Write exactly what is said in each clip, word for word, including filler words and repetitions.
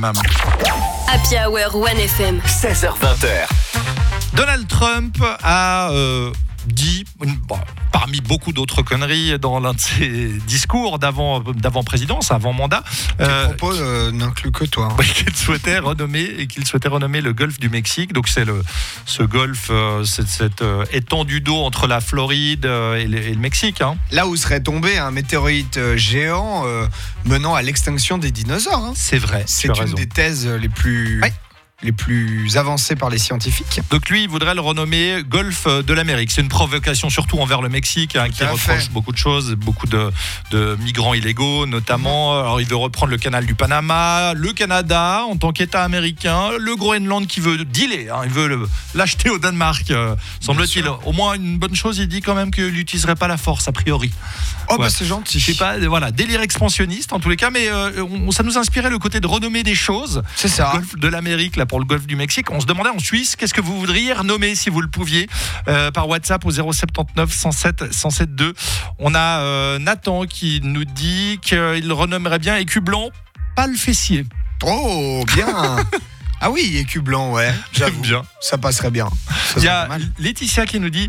F M. Happy Hour One F M. seize heures vingt. Donald Trump a euh, dit, bon, parmi beaucoup d'autres conneries dans l'un de ses discours d'avant, d'avant-présidence, avant-mandat, Tes euh, propos euh, n'incluent que toi. Hein. oui, qu'il souhaitait renommer et qu'il souhaitait renommer le golfe du Mexique. Donc c'est le ce golfe, euh, cette, cette euh, étendue d'eau entre la Floride euh, et, le, et le Mexique. Hein. Là où serait tombé un météorite euh, géant euh, menant à l'extinction des dinosaures. Hein. C'est vrai. C'est tu as une raison. des thèses les plus, Ouais. les plus avancées par les scientifiques. Donc lui, il voudrait le renommer Golfe de l'Amérique. C'est une provocation surtout envers le Mexique, hein, qui à reproche fait. beaucoup de choses, beaucoup de, de migrants illégaux notamment. Alors il veut reprendre le canal du Panama, le Canada en tant qu'État américain, le Groenland qui veut dealer, hein, il veut le, l'acheter au Danemark, euh, semble-t-il. Au moins une bonne chose, il dit quand même qu'il n'utiliserait pas la force a priori. Oh Ouais. bah c'est gentil. Je sais pas, voilà, délire expansionniste en tous les cas, mais euh, on, ça nous inspirait le côté de renommer des choses. C'est ça. Golfe de l'Amérique, là pour le golfe du Mexique. On se demandait en Suisse, qu'est-ce que vous voudriez renommer si vous le pouviez, euh, par WhatsApp au zéro sept neuf cent sept cent sept deux. On a euh, Nathan qui nous dit qu'il renommerait bien écu blanc, pas le fessier. Oh bien. Ah oui, écu blanc, ouais. J'avoue. Bien. Ça passerait bien. Ça Il y serait a pas mal. Laetitia qui nous dit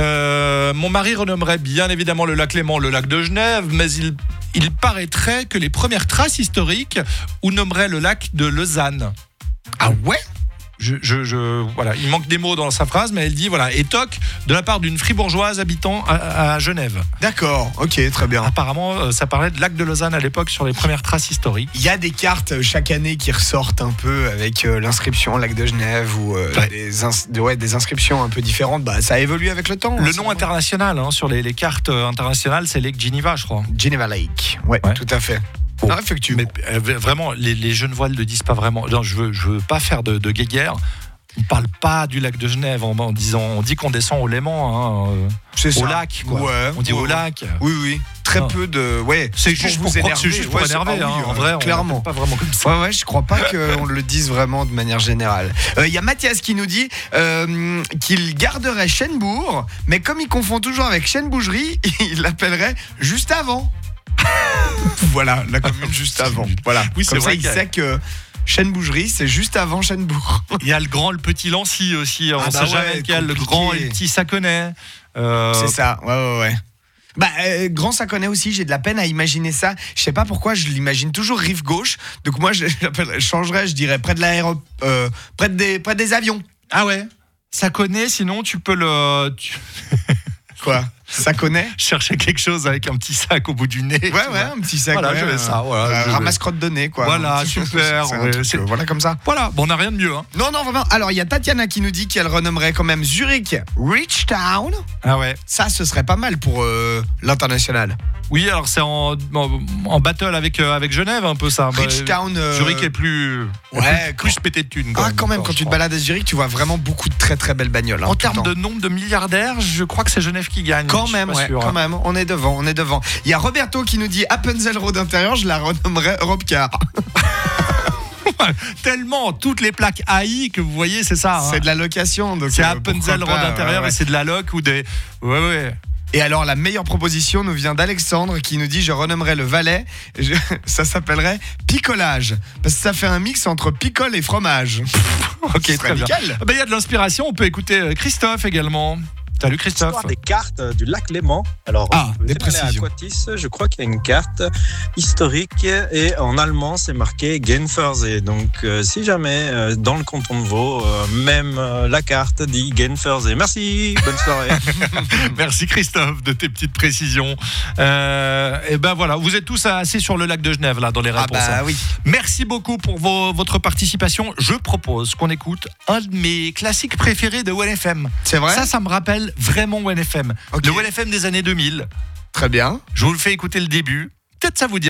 euh, mon mari renommerait bien évidemment le lac Léman le lac de Genève, mais il, il paraîtrait que les premières traces historiques ou nommeraient le lac de Lausanne. Ah ouais. Je, je, je, voilà, il manque des mots dans sa phrase, mais elle dit voilà, étoque de la part d'une fribourgeoise habitant à, à Genève. D'accord, ok, très bien. Apparemment, euh, ça parlait de lac de Lausanne à l'époque sur les premières traces historiques. Il y a des cartes euh, chaque année qui ressortent un peu avec euh, l'inscription lac de Genève ou euh, Ouais. des, ins- de- ouais, des inscriptions un peu différentes. Bah, ça évolue avec le temps. Le hein, nom c'est international hein, sur les, les cartes euh, internationales, c'est Lake Geneva, je crois. Geneva Lake. Ouais, Ouais. tout à fait. Bon. Ah, effectivement. Mais euh, vraiment, les, les Genevois ne le disent pas vraiment. Non, je veux, je veux pas faire de, de guéguerre. On ne parle pas du lac de Genève en, en disant, on dit qu'on descend au Léman, hein, euh, C'est au ça. lac, quoi. Ouais, on dit ouais, au ouais. lac. Oui, oui. Très Non. peu de. Ouais. C'est juste pour, vous croire que c'est énerver. juste pour Ouais, c'est- énerver. ah hein. oui, En vrai, on clairement. l'appelle pas vraiment comme ça. Ouais, ouais, je crois pas qu'on le dise vraiment de manière générale. Il euh, y a Mathias qui nous dit euh, qu'il garderait Chenbourg, mais comme il confond toujours avec Chêne-Bougerie, il l'appellerait juste avant. Voilà, la commune juste avant. Voilà. Oui, c'est Comme ça, vrai il qu'il y a- sait que Chêne-Bougerie, c'est juste avant Chênebourg. Il y a le grand, le petit Lancy aussi. On Ah ne bah sait jamais ouais, lequel. Le compliqué. grand et le petit, ça connaît. Euh, C'est ça, ouais, ouais, ouais. Bah, euh, Grand ça connaît aussi, j'ai de la peine à imaginer ça. Je sais pas pourquoi, je l'imagine toujours rive gauche. Donc moi, je, je changerais, je dirais près de l'aéro, euh, près, des, près des avions. Ah ouais. Ça connaît. Sinon, tu peux le. Tu... Quoi? Ça connaît? chercher quelque chose avec un petit sac au bout du nez. Ouais, ouais, un petit sac. Voilà, ouais, j'avais euh, ça, voilà, euh, je- ramasse-crotte de nez, quoi. Voilà, super, C'est un ouais, truc, c'est- euh, voilà, comme ça. Voilà. Bon, on n'a rien de mieux. Hein. Non, non, vraiment. Alors, il y a Tatiana qui nous dit qu'elle renommerait quand même Zurich Rich Town. Ah ouais. Ça, ce serait pas mal pour euh, l'international. Oui, alors c'est en, en, en battle avec, euh, avec Genève, un peu ça. Rich Bah, Town. euh, Zurich est plus. Ouais, plus pété de thunes. Ah, quand même, encore, quand je tu te crois. balades à Zurich, tu vois vraiment beaucoup de très très belles bagnoles. hein, En tout le termes temps. de nombre de milliardaires, je crois que c'est Genève qui gagne. Quand Je suis même, pas ouais, sûr, quand hein. même, on est devant, on est devant. Il y a Roberto qui nous dit Appenzell Road intérieur, je la renommerais Europcar. Tellement toutes les plaques A I que vous voyez, c'est ça. hein. C'est de la location, donc. C'est euh, Appenzell pourquoi Road pas, intérieur ouais, ouais. et c'est de la loc ou des. Ouais, ouais. Et alors, la meilleure proposition nous vient d'Alexandre qui nous dit je renommerais le Valais, je- ça s'appellerait picolage. Parce que ça fait un mix entre picole et fromage. Ok, Ce serait très bien. nickel. Ah ben, il y a de l'inspiration, on peut écouter euh, Christophe également. Salut Christophe. L'histoire des cartes euh, du lac Léman. Alors, Ah, vous des êtes allé à précisions. Aquatis, je crois qu'il y a une carte historique et en allemand c'est marqué Genfersee. Donc, euh, si jamais euh, dans le canton de Vaud, euh, même euh, la carte dit Genfersee. Merci, bonne soirée. Merci Christophe de tes petites précisions. Euh, et ben voilà, vous êtes tous assez sur le lac de Genève là dans les Ah réponses. bah hein. oui. Merci beaucoup pour vos- votre participation. Je propose qu'on écoute un de mes classiques préférés de O N F M. C'est vrai. Ça, ça me rappelle vraiment O N F M. Ok. Le O N F M des années deux mille. Très bien. Je vous le fais écouter le début. Peut-être ça vous dit.